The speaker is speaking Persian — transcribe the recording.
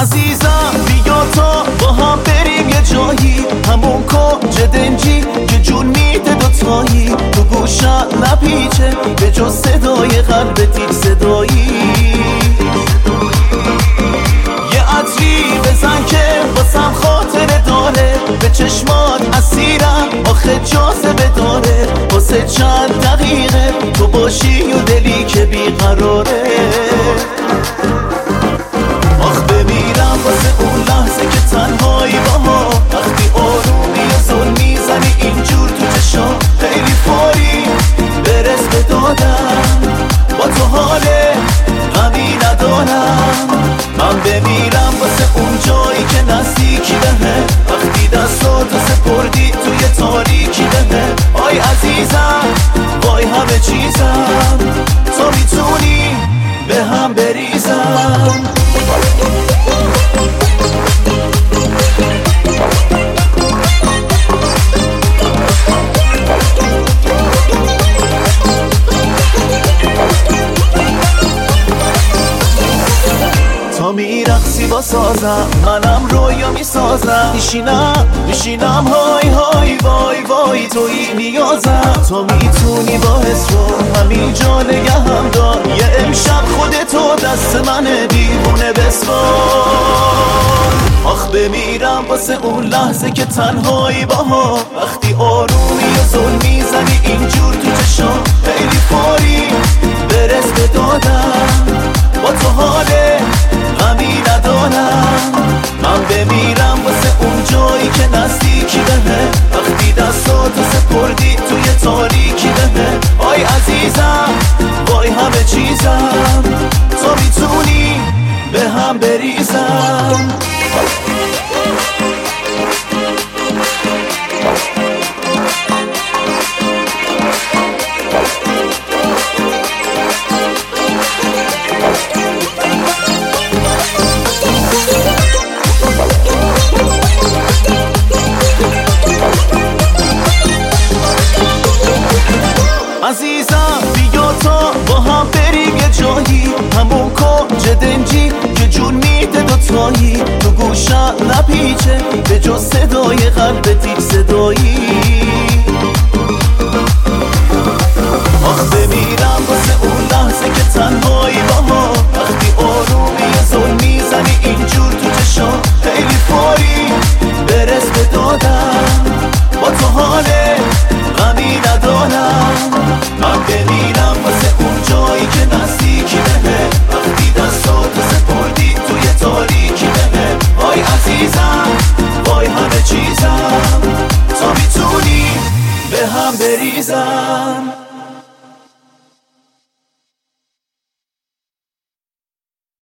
عزیزم بیا تا با هم بریم یه جایی، همون کنج دنجی که جون میده دوتایی، تو گوشم نپیچه به جز صدای قلبت صدایی. یه عطری بزن که واسم خاطره داره، به چشمات اسیرم آخه جاذبه داره، واسه چند دقیقه تو باشی و دلی که بیقراره. آخ بمیرم واسه اون لحظه که تنهایی باها، وقتی آرومی و ظلم میزنی اینجور تو چشام، خیلی فوری برس به دادم، با تو حال غمی ندارم. من بمیرم واسه اون جایی که نزدیکی بهه، وقتی دستاتو سپردی توی تاریکی بهه. آی عزیزم وای همه چیزم، تو میتونی به هم بریزم. تا میرقصی با سازم، منم رویا میسازم، میشینم های های وای وای توی نیازم. تو میتونی با حس رو همینجا نگهم دار، یه امشب خودتو دست منه دیوونه بسپار. آخ بمیرم واسه اون لحظه که تنهایی باها، وقتی آرومی و ظلم میزنی اینجور تو چشام، خیلی فوری برس به دادم، با تو حاله غمی ندارم. من بمیرم واسه اون جایی که نزدیکی بهه، وقتی دستاتو سپردی توی تاریکی بهه. آی عزیزم وای همه چیزم، تو میتونی به هم بریزم. عزیزم بیا تا با هم بریم یه جایی، همون کنج دنجی که جون میده دوتایی، تو گوشم نپیچه به جز صدای قلبت صدایی. آخ بمیرم واسه اون لحظه که تنهایی باها، وقتی آرومی و ظلم میزنی اینجور تو چشام، خیلی فوری برس به دادم، با تو حاله غمی ندارم. من بمیرم واسه اون جایی که نزدیکی بهه، وقتی دستاتو سپردی توی تاریکی بهه. آی عزیزم وای همه چیزم، تو میتونی به هم بریزم.